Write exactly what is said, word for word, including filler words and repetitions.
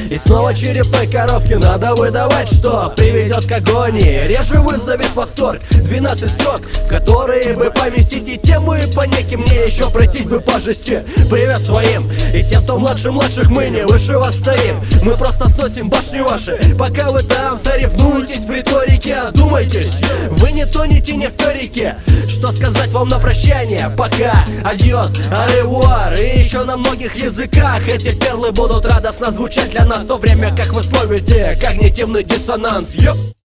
И снова черепной коробки надо выдавать, что приведет к агонии, реже вызовет восторг. Двенадцать строк, в которые бы поместить и тему, и по неким мне еще пройтись бы по жести. Привет своим и тем, кто младше младших, мы не выше вас стоим. Мы просто сносим башни ваши, пока вы там соревнуетесь в риторике. Одумайтесь, вы не тонете не в той реке. Что сказать вам на прощание? Пока, адьос, аревуар. И еще на многих языках эти перлы будут радостно звучать для нас, в то время как вы словите когнитивный диссонанс. Йоп!